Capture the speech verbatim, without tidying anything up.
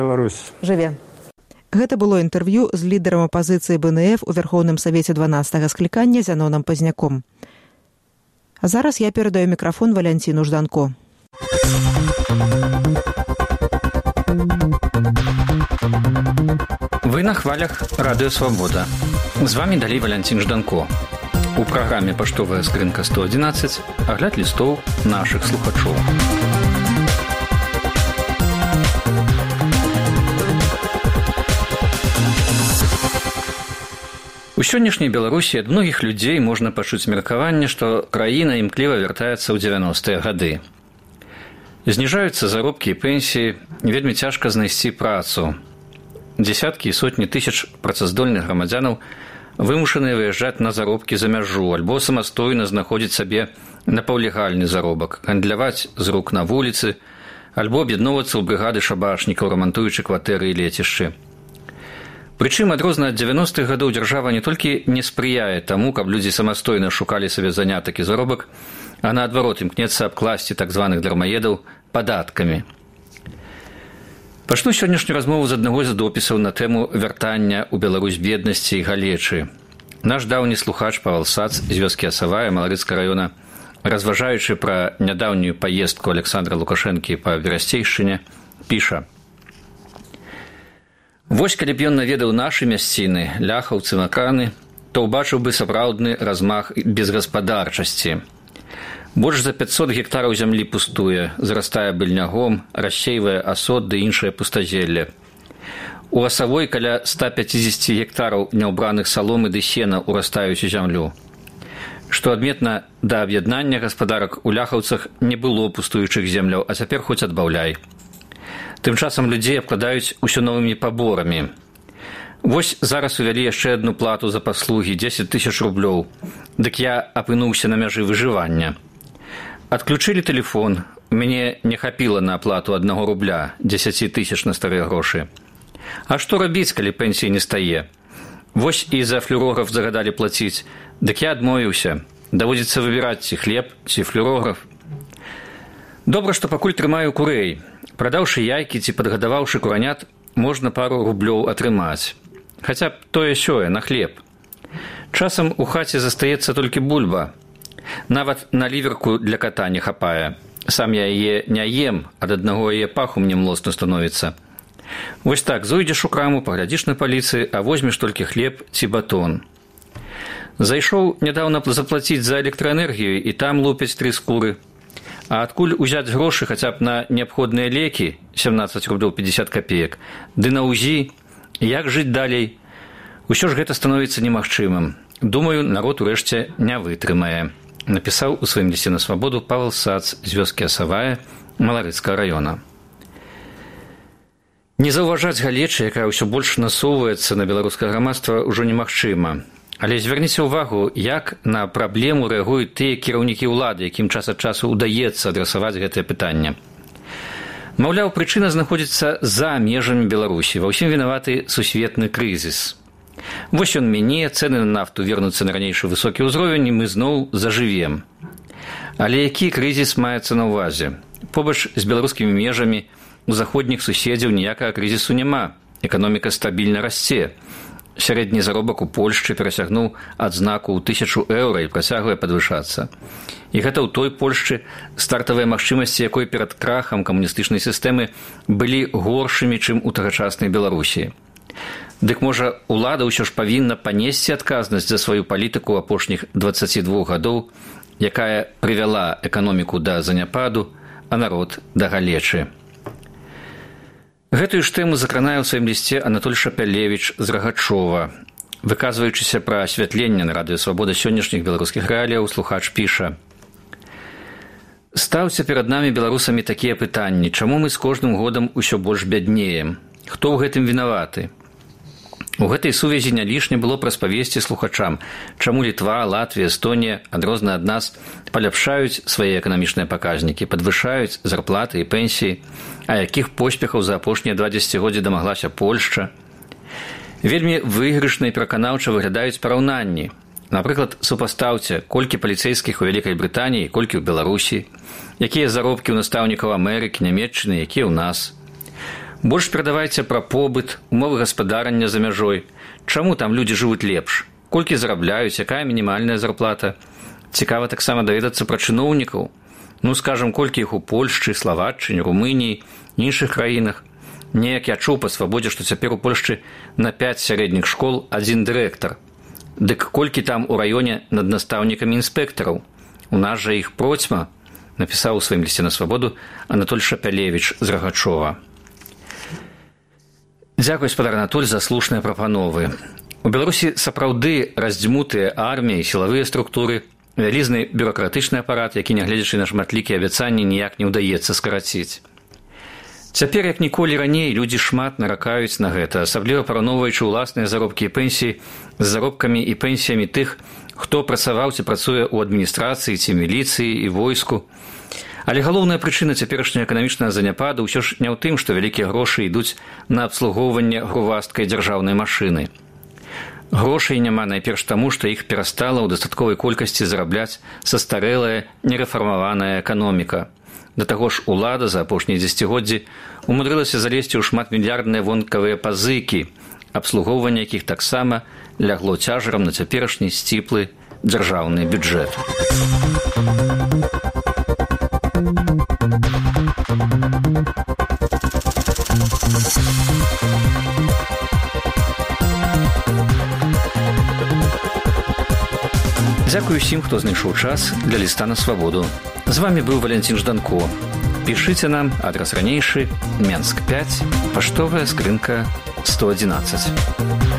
Беларусь. Жыве. Гэта было інтэрв'ю з лідарам апазіцыі бэ эн эф у Верхоўным Савеце дванаццатага склікання Зянонам Пазняком. А зараз я перадаю мікрафон Валянціну Жданко. Вы на хвалях Радыё Свабода. З вамі далей Валянцін Жданко. У праграме «Паштовая скрынка сто адзінаццаць» агляд лістоў нашых слухачоў. У сённяшняй Беларусі ад многіх людзей можна пачуць меркаванне, што краіна імкліва вяртаецца ў дзевяностыя гады. Зніжаюцца заробкі і пенсіі, вельмі цяжка знайсці працу. Дзесяткі і сотні тысяч працаздольных грамадзянаў вымушаныя выязджаць на заробкі за мяжу альбо самастойна знаходзіць сабе напаўлегальны заробак, гандляваць з рук на вуліцы, альбо аб'ядноўвацца ў брыгады шабашнікаў, рамантуючы кватэры і лецішчы. Прычым, адрознна ад дзевяностых гадоў дзяржава не толькі не спрыяе таму, каб людзі самастойна шукалі сабе занятак і заробак, а наадварот імкнецца абкласці так званых дармаедаў падаткамі. Пачну сённяшнюю размову з аднаго з допісаў на тэму вяртання ў Беларусь беднасці і галечы. Наш даўні слухач Павел Сац з вёскі Асавая Маларыцкага раёна, разважаючы пра нядаўнюю паездку Александра Лукашэнкі па Берасцейшчыне, піша: «Вось калі б ён наведаў нашы мясціны, ляхаўцы, маканы, то ўбачыў бы сапраўдны размах безгаспадарчасці. Больш за пятьсот гектараў зямлі пустуе, зарастае быльнягом, рассейвае асод ды іншае пустазелле. У Асавой каля ста пятьдесят гектараў няўбраных саломы ды сена ўрастаюць у зямлю. Што адметна, да аб'яднання гаспадарак у ляхаўцах не было пустуючых земляў, а цяпер хоць адбаўляй. Тым часам людзей абкладаюць усё новымі паборамі. Вось зараз увялі яшчэ адну плату за паслугі дзесяць тысяч рублёў. Дык я апынуўся на мяжы выжывання. Адключылі тэлефон, мяне не хапіла на аплату аднаго рубля, дзесяць тысяч на старыя грошы. А што рабіць, калі пенсіі не стае? Вось і за флюорограф загадалі плаціць, дык я адмовіўся. Даводзіцца выбіраць, ці хлеб, ці флюорограф. Добра, што пакуль трымаю курэй. Прадаўшы яйкі ці падгадаваўшы куранят, можна пару рублёў атрымаць. Хаця б тое-сёе, на хлеб. Часам у хаце застаецца толькі бульба. Нават на ліверку для кота не хапае. Сам я яе не ем, ад аднаго яе паху мне млосна становіцца. Вось так, зойдзеш у краму, паглядзіш на паліцы, а возьмеш толькі хлеб ці батон. Зайшоў нядаўна заплаціць за электраэнергію, і там лупяць тры скуры. А адкуль узяць грошы хаця б на неабходныя лекі, сямнаццаць рублёў пятьдесят копеек, ды на УЗІ, як жыць далей? Усё ж гэта становіцца немагчымым. Думаю, народ урэшце не вытрымае. Напісаў у сваім лісце на Свабоду Павел Сац з вёскі Асавая Маларыцкага раёна. Не заўважаць галечы, якая ўсё больш насоўваецца на беларускае грамадства, ўжо немагчыма. Але звярніце ўвагу, як на праблему рэагуюць тыя кіраўнікі ўлады, якім час ад часу ўдаецца адрасаваць гэтае пытанне. Маўляў, прычына знаходзіцца за межамі Беларусі. Ва ўсім вінаваты сусветны крызіс. Вось ён мяне, цэны на нафту вернуцца на ранейшы высокі ўзровень, і мы зноў зажывем. Але які крызіс маецца на ўвазе? Побач з беларускімі межамі у заходніх суседзяў ніякага крызісу няма. Эканоміка стабільна расце. Сярэдні заробак у Польшчы перасягнуў адзнаку ў тысячу еўра і працягвае падвышацца. І гэта ў той Польшчы, стартавыя магчымасці якой перад крахам камуністычнай сістэмы былі горшымі, чым у тагачаснай Беларусі. Дык, можа, улада ўсё ж павінна панесці адказнасць за сваю палітыку апошніх дваццаці двух гадоў, якая прывяла эканоміку да заняпаду, а народ да галечы. Гэтую ж тэму закранае ў сваім лісце Анатоль Шапялевіч з Рагачова. Выказваючыся пра асвятленне на Радыё Свабода сённяшніх беларускіх рэаліяў, слухач піша: «Стаўце перад намі, беларусамі, такія пытанні. Чаму мы з кожным годам усё больш бяднеем? Хто ў гэтым вінаваты? У гэтай сувязі не лішне было б распавесці слухачам, чаму Літва, Латвія, Эстонія, адрозна ад нас, паляпшаюць свае эканамічныя паказнікі, падвышаюць зарплаты і пенсіі, а якіх поспехаў за апошнія два дзесяцігоддзі дамаглася Польшча. Вельмі выйгрышна і пераканаўча выглядаюць параўнанні. Напрыклад, супастаўце, колькі паліцэйскіх у Вялікай Брытаніі, колькі ў Беларусі, якія заробкі ў настаўнікаў Амерыкі, Нямецчыны, якія ў нас. Больш перадавайце пра побыт, умовы гаспадарання за мяжой. Чаму там людзі жывуць лепш? Колькі зарабляюць, якая мінімальная зарплата? Цікава таксама даведацца пра чыноўнікаў. Ну, скажам, колькі іх у Польшчы, Славаччыне, Румыніі, іншых краінах. Неяк я чуў па свабодзе, што цяпер у Польшчы на пяць сярэдніх школ адзін дырэктар. Дык колькі там у раёне над настаўнікамі інспектараў? У нас жа іх процьма, напісаў у сваім лісце на свабоду Анатоль Шапялевіч з Рагачова. Дзякуй, спадар Анатоль, за слушныя прапановы. У Беларусі сапраўды раздзьмутыя арміі, сілавыя структуры, вялізны бюракратычны апарат, які, нягледзячы на шматлікія абяцанні, ніяк не ўдаецца скараціць. Цяпер, як ніколі раней, людзі шмат наракаюць на гэта, асабліва параўноўваючы ўласныя заробкі і пенсіі з заробкамі і пенсіямі тых, хто працаваў ці працуе ў адміністрацыі ці міліцыі і войску. Але галоўная прычына цяперашняга эканамічнага заняпаду ўсё ж не ў тым, што вялікія грошы ідуць на абслугоўванне грувасткай дзяржаўнай машыны. Грошай няма найперш таму, што іх перастала ў дастатковай колькасці зарабляць састарэлая, нерэфармаваная эканоміка. Да таго ж улада за апошнія дзесяцігоддзі умудрылася залезці ў шматмільярдныя вонкавыя пазыкі, абслугоўванне якіх таксама лягло цяжарам на цяперашні сціплы дзяржаўны бюджэт. Дзякую усім, хто знайшоў час для ліста на свабоду. З вами быў Валянцін Жданко. Пішыце нам, адрас ранейшы, Менск пяць, паштовая скрынка сто адзінаццаць.